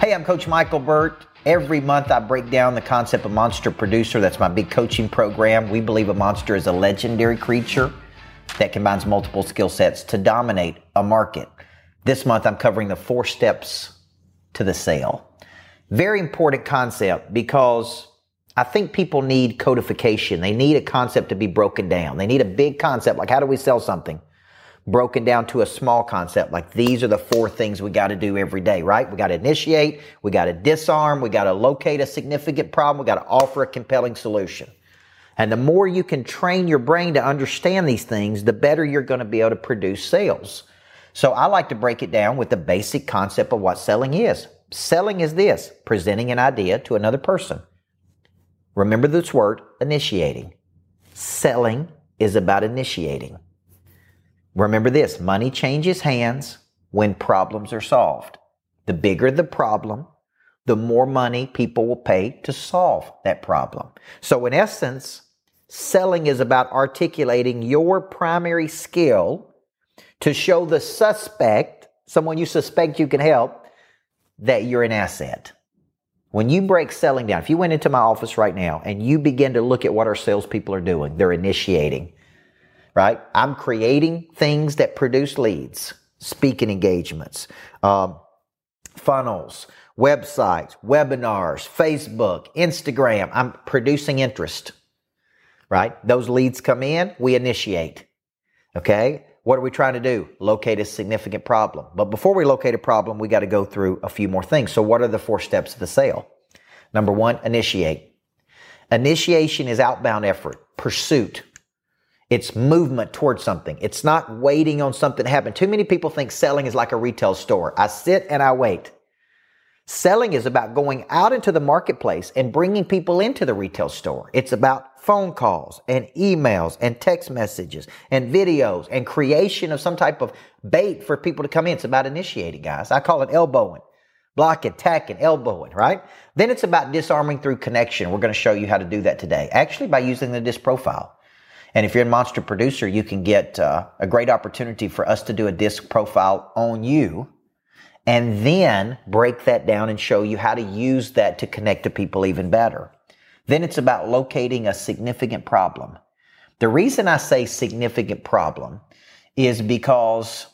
Hey, I'm Coach Michael Burt. Every month I break down the concept of Monster Producer. That's my big coaching program. We believe a monster is a legendary creature that combines multiple skill sets to dominate a market. This month I'm covering the 4 steps to the sale. Very important concept because I think people need codification. They need a concept to be broken down. They need a big concept, like how do we sell something? Broken down to a small concept, like these are the 4 things we got to do every day, right? We got to initiate, we got to disarm, we got to locate a significant problem, we got to offer a compelling solution. And the more you can train your brain to understand these things, the better you're going to be able to produce sales. So I like to break it down with the basic concept of what selling is. Selling is this: presenting an idea to another person. Remember this word, initiating. Selling is about initiating. Remember this: money changes hands when problems are solved. The bigger the problem, the more money people will pay to solve that problem. So in essence, selling is about articulating your primary skill to show the suspect, someone you suspect you can help, that you're an asset. When you break selling down, if you went into my office right now and you begin to look at what our salespeople are doing, they're initiating. Right? I'm creating things that produce leads, speaking engagements, funnels, websites, webinars, Facebook, Instagram. I'm producing interest, right? Those leads come in, we initiate. Okay? What are we trying to do? Locate a significant problem. But before we locate a problem, we got to go through a few more things. So what are the 4 steps of the sale? Number 1, initiate. Initiation is outbound effort, pursuit. It's movement towards something. It's not waiting on something to happen. Too many people think selling is like a retail store. I sit and I wait. Selling is about going out into the marketplace and bringing people into the retail store. It's about phone calls and emails and text messages and videos and creation of some type of bait for people to come in. It's about initiating, guys. I call it elbowing, blocking, tacking, elbowing, right? Then it's about disarming through connection. We're going to show you how to do that today, actually by using the DISC profile. And if you're a Monster Producer, you can get a great opportunity for us to do a DISC profile on you and then break that down and show you how to use that to connect to people even better. Then it's about locating a significant problem. The reason I say significant problem is because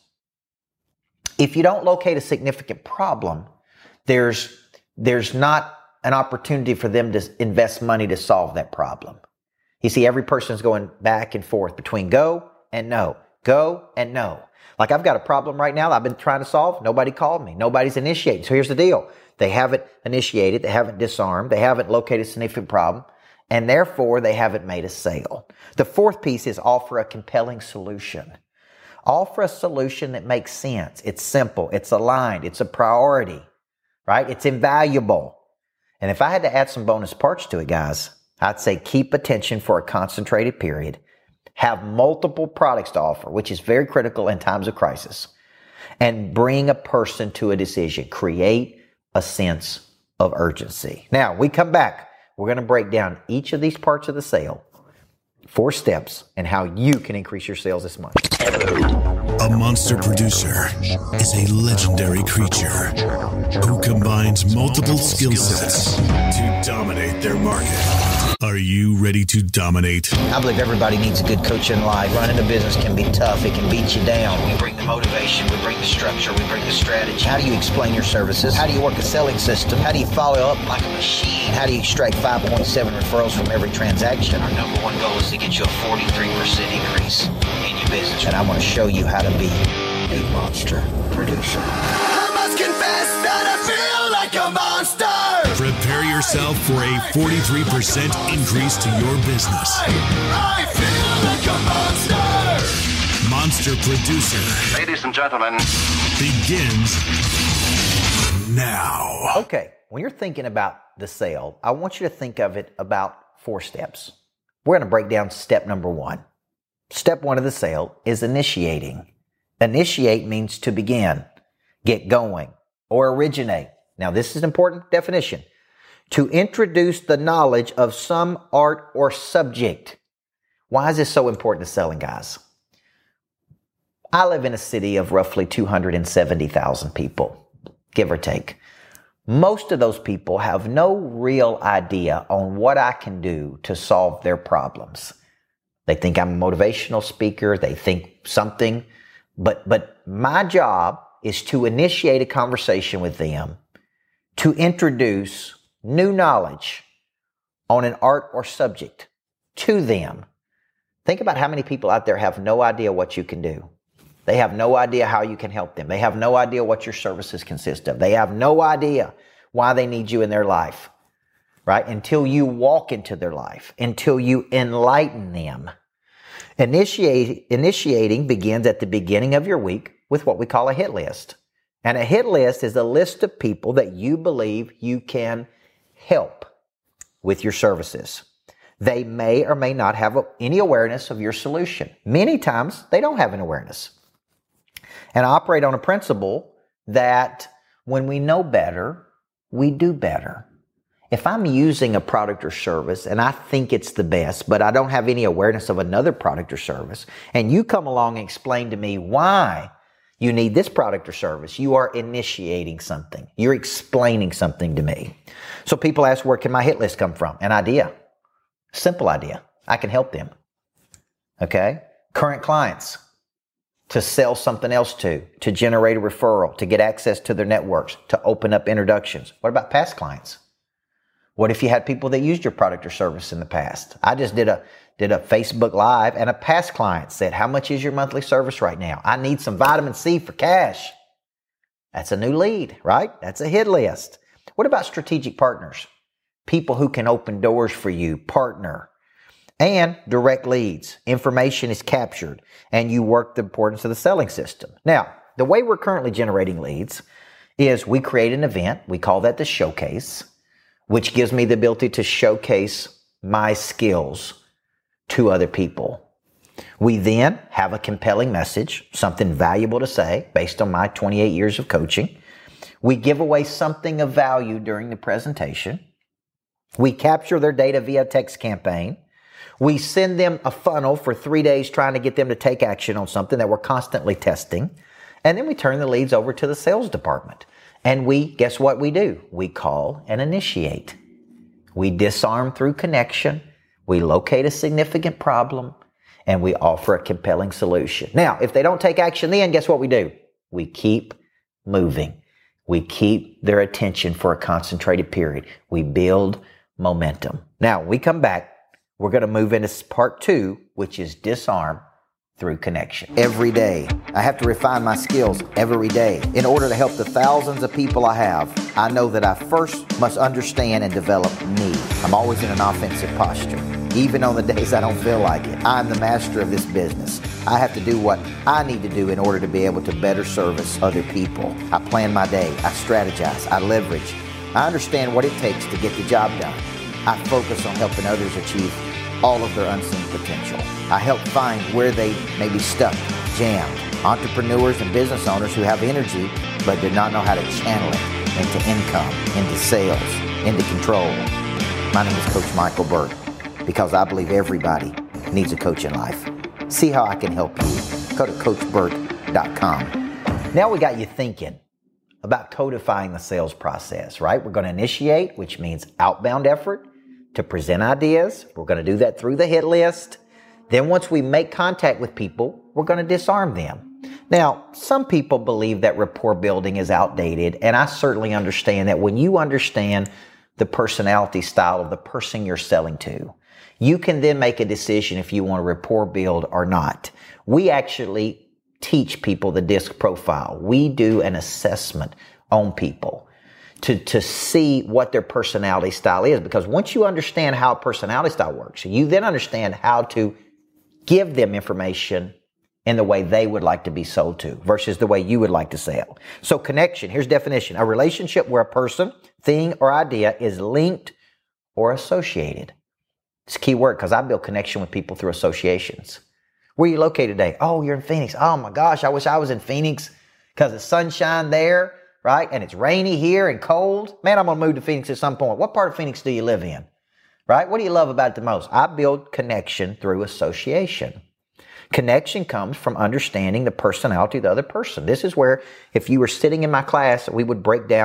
if you don't locate a significant problem, there's not an opportunity for them to invest money to solve that problem. You see, every person's going back and forth between go and no, go and no. Like I've got a problem right now that I've been trying to solve. Nobody called me. Nobody's initiating. So here's the deal. They haven't initiated. They haven't disarmed. They haven't located a significant problem. And therefore, they haven't made a sale. The 4th piece is offer a compelling solution. Offer a solution that makes sense. It's simple. It's aligned. It's a priority, right? It's invaluable. And if I had to add some bonus parts to it, guys, I'd say keep attention for a concentrated period. Have multiple products to offer, which is very critical in times of crisis. And bring a person to a decision. Create a sense of urgency. Now, we come back. We're going to break down each of these parts of the sale, 4 steps, and how you can increase your sales this month. A Monster Producer is a legendary creature who combines multiple skill sets to dominate their market. Are you ready to dominate? I believe everybody needs a good coach in life. Running a business can be tough. It can beat you down. We bring the motivation. We bring the structure. We bring the strategy. How do you explain your services? How do you work a selling system? How do you follow up like a machine? How do you extract 5.7 referrals from every transaction? Our number 1 goal is to get you a 43% increase in your business. And I'm going to show you how to be a monster producer. I must confess that I feel like a monster. Prepare yourself for a 43% increase to your business. I feel like a monster. Monster Producer. Ladies and gentlemen, begins now. Okay, when you're thinking about the sale, I want you to think of it about 4 steps. We're going to break down step number 1. Step 1 of the sale is initiating. Initiate means to begin, get going, or originate. Now, this is an important definition. To introduce the knowledge of some art or subject. Why is this so important to selling, guys? I live in a city of roughly 270,000 people, give or take. Most of those people have no real idea on what I can do to solve their problems. They think I'm a motivational speaker. They think something. But my job is to initiate a conversation with them, to introduce new knowledge on an art or subject to them. Think about how many people out there have no idea what you can do. They have no idea how you can help them. They have no idea what your services consist of. They have no idea why they need you in their life, right? Until you walk into their life, until you enlighten them. Initiating begins at the beginning of your week with what we call a hit list. And a hit list is a list of people that you believe you can help with your services. They may or may not have any awareness of your solution. Many times, they don't have an awareness. And I operate on a principle that when we know better, we do better. If I'm using a product or service and I think it's the best, but I don't have any awareness of another product or service, and you come along and explain to me why you need this product or service, you are initiating something. You're explaining something to me. So people ask, where can my hit list come from? An idea. Simple idea. I can help them. Okay? Current clients. To sell something else to generate a referral, to get access to their networks, to open up introductions. What about past clients? What if you had people that used your product or service in the past? I just did a Facebook Live and a past client said, how much is your monthly service right now? I need some vitamin C for cash. That's a new lead, right? That's a hit list. What about strategic partners? People who can open doors for you, partner. And direct leads. Information is captured and you work the importance of the selling system. Now, the way we're currently generating leads is we create an event. We call that the showcase, which gives me the ability to showcase my skills to other people. We then have a compelling message, something valuable to say based on my 28 years of coaching. We give away something of value during the presentation. We capture their data via text campaign. We send them a funnel for 3 days trying to get them to take action on something that we're constantly testing. And then we turn the leads over to the sales department. And guess what we do? We call and initiate. We disarm through connection. We locate a significant problem and we offer a compelling solution. Now, if they don't take action then, guess what we do? We keep moving. We keep their attention for a concentrated period. We build momentum. Now, when we come back, we're going to move into part 2, which is disarm through connection. Every day, I have to refine my skills every day. In order to help the thousands of people I have, I know that I first must understand and develop me. I'm always in an offensive posture. Even on the days I don't feel like it, I'm the master of this business. I have to do what I need to do in order to be able to better service other people. I plan my day. I strategize. I leverage. I understand what it takes to get the job done. I focus on helping others achieve all of their unseen potential. I help find where they may be stuck, jammed. Entrepreneurs and business owners who have energy but do not know how to channel it into income, into sales, into control. My name is Coach Michael Burt because I believe everybody needs a coach in life. See how I can help you. Go to CoachBurt.com. Now we got you thinking about codifying the sales process, right? We're going to initiate, which means outbound effort to present ideas. We're going to do that through the hit list. Then once we make contact with people, we're going to disarm them. Now, some people believe that rapport building is outdated, and I certainly understand that when you understand the personality style of the person you're selling to, you can then make a decision if you want to rapport build or not. We actually teach people the DISC profile. We do an assessment on people to see what their personality style is. Because once you understand how personality style works, you then understand how to give them information in the way they would like to be sold to versus the way you would like to sell. So connection, here's definition. A relationship where a person, thing, or idea is linked or associated. It's a key word because I build connection with people through associations. Where are you located today? Oh, you're in Phoenix. Oh my gosh, I wish I was in Phoenix because it's sunshine there, right? And it's rainy here and cold. Man, I'm going to move to Phoenix at some point. What part of Phoenix do you live in? Right? What do you love about it the most? I build connection through association. Connection comes from understanding the personality of the other person. This is where if you were sitting in my class, we would break down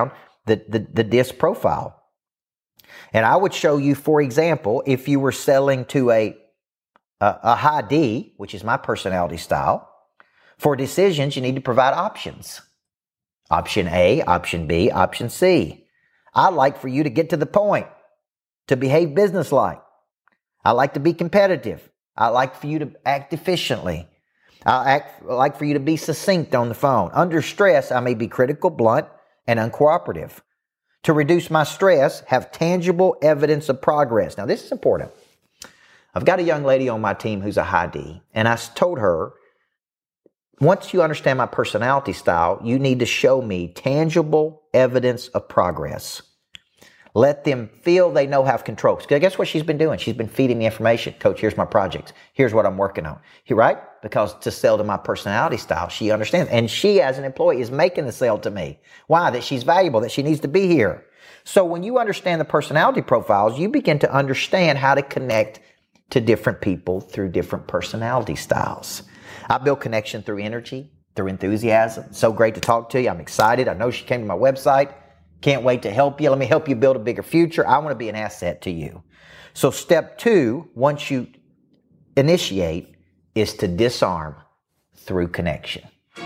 the DISC profile. And I would show you, for example, if you were selling to a high D, which is my personality style, for decisions, you need to provide options. Option A, option B, option C. I like for you to get to the point, to behave businesslike. I like to be competitive. I like for you to act efficiently. I like for you to be succinct on the phone. Under stress, I may be critical, blunt, and uncooperative. To reduce my stress, have tangible evidence of progress. Now, this is important. I've got a young lady on my team who's a high D, and I told her, once you understand my personality style, you need to show me tangible evidence of progress. Let them feel they know have control. Because guess what she's been doing? She's been feeding me information. Coach, here's my projects. Here's what I'm working on. Right? Because to sell to my personality style, she understands. And she, as an employee, is making the sale to me. Why? That she's valuable, that she needs to be here. So when you understand the personality profiles, you begin to understand how to connect to different people through different personality styles. I build connection through energy, through enthusiasm. So great to talk to you. I'm excited. I know she came to my website. Can't wait to help you. Let me help you build a bigger future. I want to be an asset to you. So step 2, once you initiate, is to disarm through connection.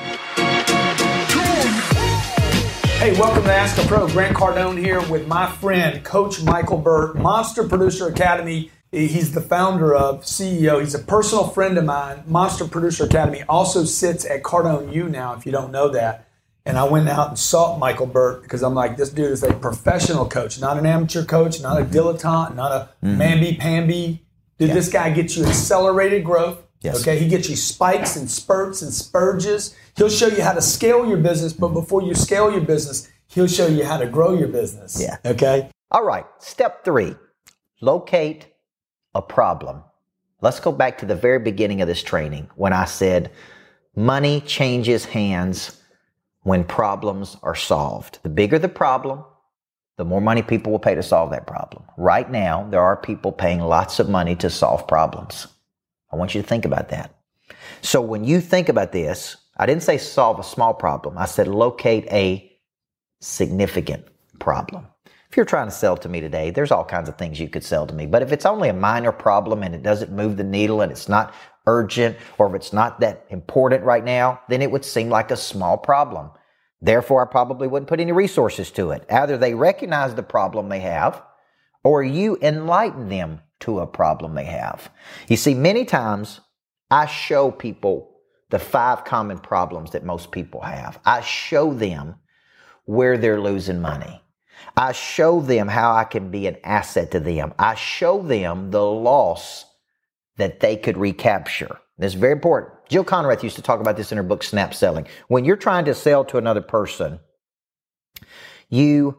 Hey, welcome to Ask a Pro. Grant Cardone here with my friend, Coach Michael Burt, Monster Producer Academy. He's the founder of, CEO. He's a personal friend of mine. Monster Producer Academy also sits at Cardone U now, if you don't know that. And I went out and sought Michael Burt because I'm like, this dude is a professional coach, not an amateur coach, not a dilettante, not a mamby-pamby. Dude, This guy gets you accelerated growth. Yes. Okay, he gets you spikes and spurts and spurges. He'll show you how to scale your business, but before you scale your business, he'll show you how to grow your business. Yeah. Okay? All right. Step 3, locate a problem. Let's go back to the very beginning of this training when I said money changes hands when problems are solved. The bigger the problem, the more money people will pay to solve that problem. Right now, there are people paying lots of money to solve problems. I want you to think about that. So when you think about this, I didn't say solve a small problem. I said locate a significant problem. If you're trying to sell to me today, there's all kinds of things you could sell to me. But if it's only a minor problem and it doesn't move the needle and it's not urgent, or if it's not that important right now, then it would seem like a small problem. Therefore, I probably wouldn't put any resources to it. Either they recognize the problem they have, or you enlighten them to a problem they have. You see, many times I show people the 5 common problems that most people have. I show them where they're losing money. I show them how I can be an asset to them. I show them the loss that they could recapture. This is very important. Jill Conrath used to talk about this in her book, Snap Selling. When you're trying to sell to another person, it's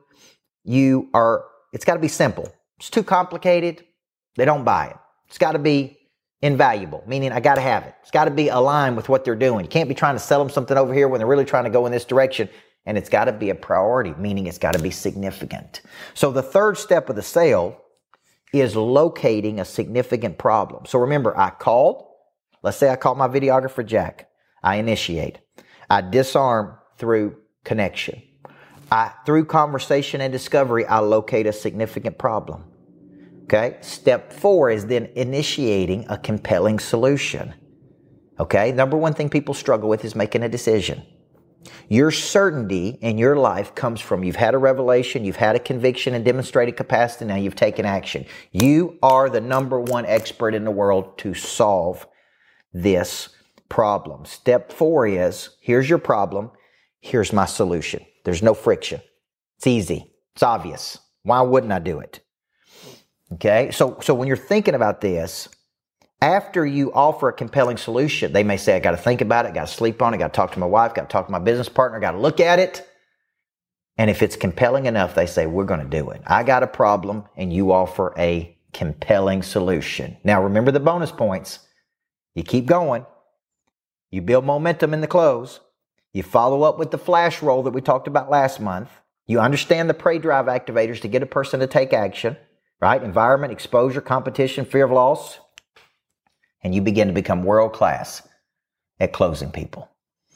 got to be simple. It's too complicated. They don't buy it. It's got to be invaluable, meaning I got to have it. It's got to be aligned with what they're doing. You can't be trying to sell them something over here when they're really trying to go in this direction. And it's got to be a priority, meaning it's got to be significant. So the third step of the sale is locating a significant problem. So remember, let's say I called my videographer, Jack. I initiate. I disarm through connection. Through conversation and discovery, I locate a significant problem. Okay? Step 4 is then initiating a compelling solution. Okay? Number one thing people struggle with is making a decision. Your certainty in your life comes from you've had a revelation, you've had a conviction and demonstrated capacity, now you've taken action. You are the number one expert in the world to solve this problem. Step 4 is, here's your problem, here's my solution. There's no friction. It's easy. It's obvious. Why wouldn't I do it? Okay, so when you're thinking about this, after you offer a compelling solution, they may say, I got to think about it, got to sleep on it, got to talk to my wife, got to talk to my business partner, got to look at it. And if it's compelling enough, they say, we're going to do it. I got a problem, and you offer a compelling solution. Now, remember the bonus points. You keep going. You build momentum in the close. You follow up with the flash roll that we talked about last month. You understand the prey drive activators to get a person to take action, right? Environment, exposure, competition, fear of loss. And you begin to become world class at closing people.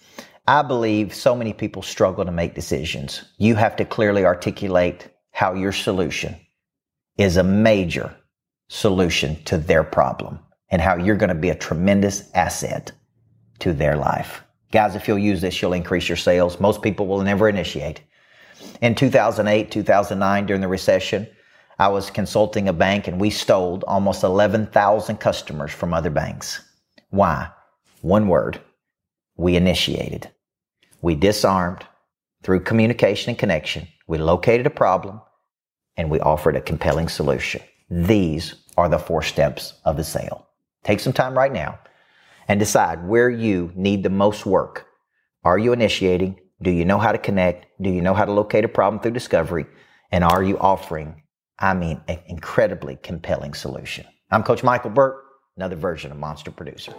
I believe so many people struggle to make decisions. You have to clearly articulate how your solution is a major solution to their problem and how you're going to be a tremendous asset to their life. Guys, if you'll use this, you'll increase your sales. Most people will never initiate. In 2008, 2009, during the recession, I was consulting a bank and we stole almost 11,000 customers from other banks. Why? One word. We initiated. We disarmed through communication and connection. We located a problem and we offered a compelling solution. These are the 4 steps of the sale. Take some time right now and decide where you need the most work. Are you initiating? Do you know how to connect? Do you know how to locate a problem through discovery? And are you offering, an incredibly compelling solution? I'm Coach Michael Burt, another version of Monster Producer.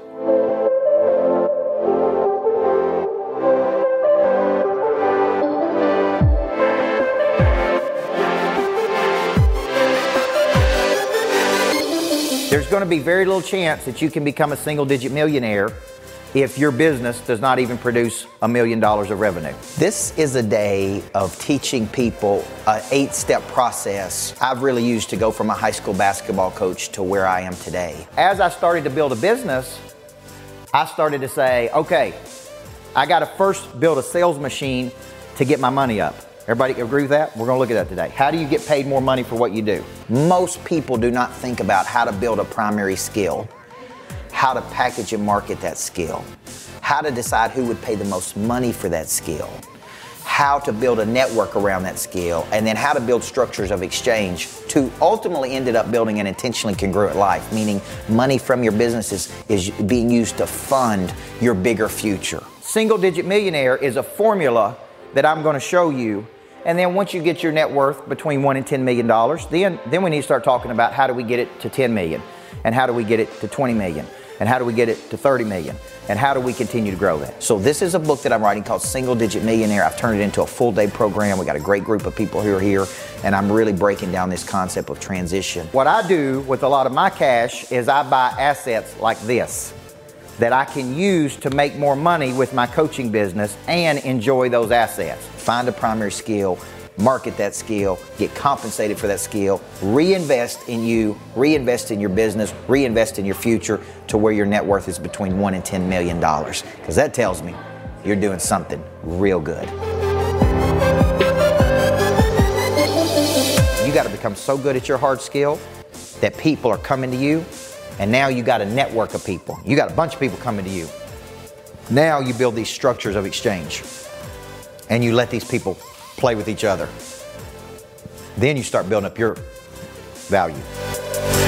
There's going to be very little chance that you can become a single-digit millionaire if your business does not even produce $1 million of revenue. This is a day of teaching people an 8-step process I've really used to go from a high school basketball coach to where I am today. As I started to build a business, I started to say, okay, I got to first build a sales machine to get my money up. Everybody agree with that? We're going to look at that today. How do you get paid more money for what you do? Most people do not think about how to build a primary skill, how to package and market that skill, how to decide who would pay the most money for that skill, how to build a network around that skill, and then how to build structures of exchange to ultimately ended up building an intentionally congruent life, meaning money from your businesses is being used to fund your bigger future. Single-digit millionaire is a formula that I'm going to show you. And then once you get your net worth between $1 and $10 million, then we need to start talking about how do we get it to 10 million, and how do we get it to 20 million, and how do we get it to 30 million, and how do we continue to grow that? So this is a book that I'm writing called Single Digit Millionaire. I've turned it into a full day program. We got a great group of people who are here, and I'm really breaking down this concept of transition. What I do with a lot of my cash is I buy assets like this that I can use to make more money with my coaching business and enjoy those assets. Find a primary skill, market that skill, get compensated for that skill, reinvest in you, reinvest in your business, reinvest in your future to where your net worth is between $1 and $10 million. Because that tells me you're doing something real good. You got to become so good at your hard skill that people are coming to you. And now you got a network of people. You got a bunch of people coming to you. Now you build these structures of exchange. And you let these people play with each other. Then you start building up your value.